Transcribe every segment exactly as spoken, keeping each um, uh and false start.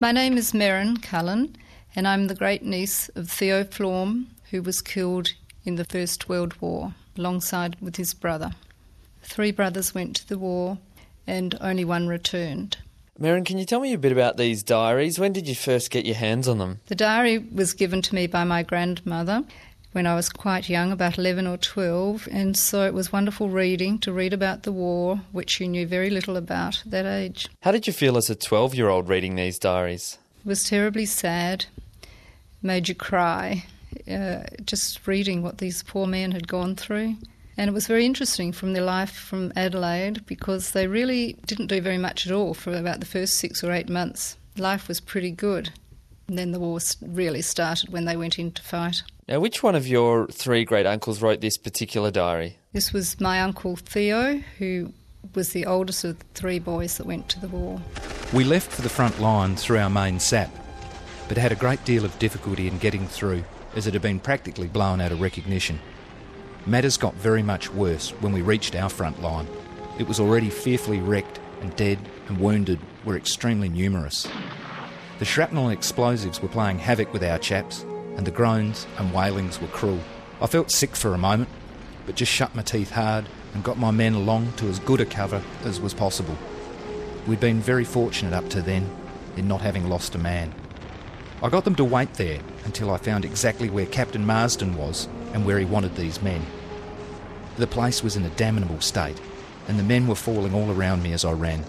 My name is Merrin Cullen, and I'm the great-niece of Theo Florm, who was killed in the First World War, alongside with his brother. Three brothers went to the war, and only one returned. Merrin, can you tell me a bit about these diaries? When did you first get your hands on them? The diary was given to me by my grandmother when I was quite young, about eleven or twelve, and so it was wonderful reading, to read about the war, which you knew very little about at that age. How did you feel as a twelve-year-old reading these diaries? It was terribly sad, made you cry, uh, just reading what these poor men had gone through. And it was very interesting from their life from Adelaide, because they really didn't do very much at all for about the first six or eight months. Life was pretty good. And then the war really started when they went in to fight. Now, which one of your three great-uncles wrote this particular diary? This was my uncle Theo, who was the oldest of the three boys that went to the war. We left for the front line through our main sap, but had a great deal of difficulty in getting through, as it had been practically blown out of recognition. Matters got very much worse when we reached our front line. It was already fearfully wrecked, and dead and wounded were extremely numerous. The shrapnel and explosives were playing havoc with our chaps, and the groans and wailings were cruel. I felt sick for a moment, but just shut my teeth hard and got my men along to as good a cover as was possible. We'd been very fortunate up to then in not having lost a man. I got them to wait there until I found exactly where Captain Marsden was and where he wanted these men. The place was in a damnable state, and the men were falling all around me as I ran.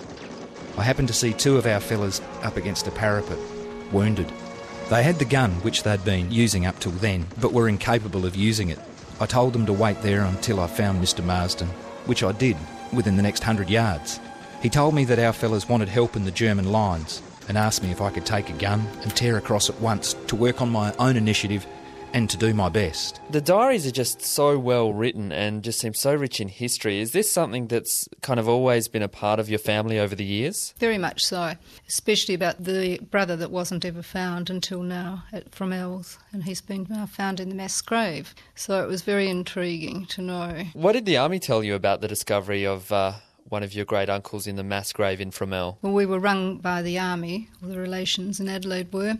I happened to see two of our fellas up against a parapet, wounded. They had the gun which they'd been using up till then, but were incapable of using it. I told them to wait there until I found Mister Marsden, which I did, within the next hundred yards. He told me that our fellas wanted help in the German lines, and asked me if I could take a gun and tear across at once to work on my own initiative and to do my best. The diaries are just so well written and just seem so rich in history. Is this something that's kind of always been a part of your family over the years? Very much so, especially about the brother that wasn't ever found until now at, from Els, and he's been now found in the mass grave. So it was very intriguing to know. What did the army tell you about the discovery of uh, one of your great-uncles in the mass grave in Fromelles? Well, we were rung by the army, or the relations in Adelaide were,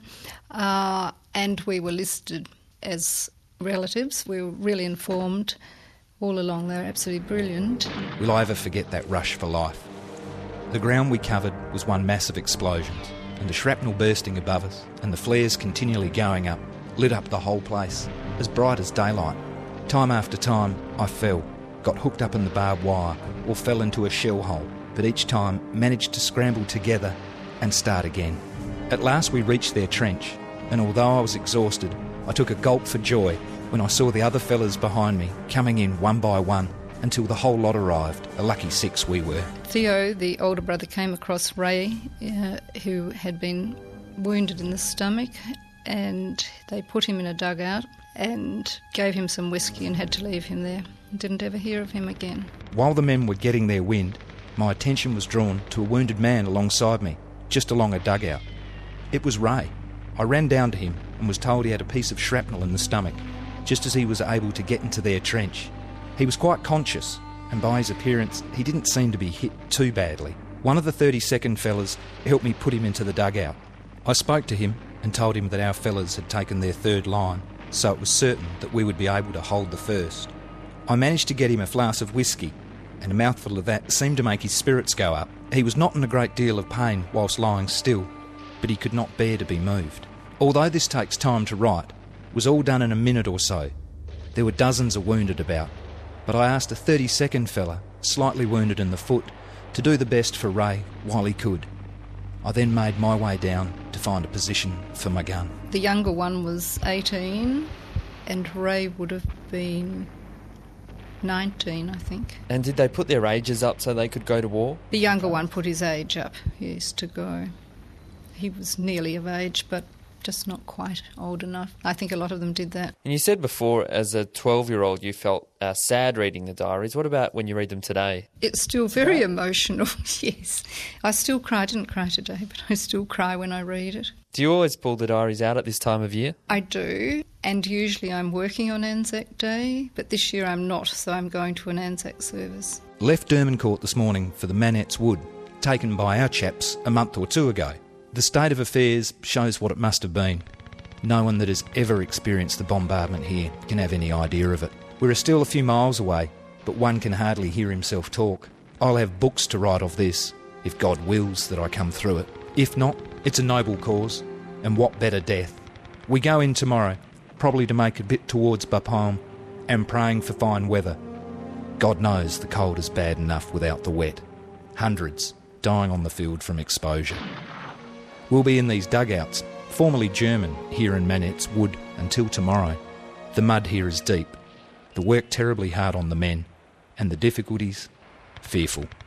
uh, and we were listed as relatives. We were really informed all along. They were absolutely brilliant. Will I ever forget that rush for life? The ground we covered was one mass of explosions, and the shrapnel bursting above us and the flares continually going up lit up the whole place, as bright as daylight. Time after time I fell, got hooked up in the barbed wire, or fell into a shell hole, but each time managed to scramble together and start again. At last we reached their trench, and although I was exhausted, I took a gulp for joy when I saw the other fellas behind me coming in one by one until the whole lot arrived. A lucky six we were. Theo, the older brother, came across Ray, uh, who had been wounded in the stomach, and they put him in a dugout and gave him some whiskey and had to leave him there. Didn't ever hear of him again. While the men were getting their wind, my attention was drawn to a wounded man alongside me, just along a dugout. It was Ray. I ran down to him and was told he had a piece of shrapnel in the stomach, just as he was able to get into their trench. He was quite conscious, and by his appearance he didn't seem to be hit too badly. One of the thirty-second fellas helped me put him into the dugout. I spoke to him and told him that our fellas had taken their third line, so it was certain that we would be able to hold the first. I managed to get him a flask of whiskey, and a mouthful of that seemed to make his spirits go up. He was not in a great deal of pain whilst lying still, but he could not bear to be moved. Although this takes time to write, it was all done in a minute or so. There were dozens of wounded about, but I asked a thirty-second fella, slightly wounded in the foot, to do the best for Ray while he could. I then made my way down to find a position for my gun. The younger one was eighteen, and Ray would have been nineteen, I think. And did they put their ages up so they could go to war? The younger one put his age up, yes, to go. He was nearly of age, but just not quite old enough. I think a lot of them did that. And you said before, as a twelve-year-old, you felt uh, sad reading the diaries. What about when you read them today? It's still very emotional, yes. I still cry. I didn't cry today, but I still cry when I read it. Do you always pull the diaries out at this time of year? I do, and usually I'm working on Anzac Day, but this year I'm not, so I'm going to an Anzac service. Left Dermancourt this morning for the Manette's Wood, taken by our chaps a month or two ago. The state of affairs shows what it must have been. No one that has ever experienced the bombardment here can have any idea of it. We're still a few miles away, but one can hardly hear himself talk. I'll have books to write of this, if God wills that I come through it. If not, it's a noble cause, and what better death? We go in tomorrow, probably to make a bit towards Bapaume, and praying for fine weather. God knows the cold is bad enough without the wet. Hundreds dying on the field from exposure. We'll be in these dugouts, formerly German, here in Manet's Wood until tomorrow. The mud here is deep, the work terribly hard on the men, and the difficulties fearful.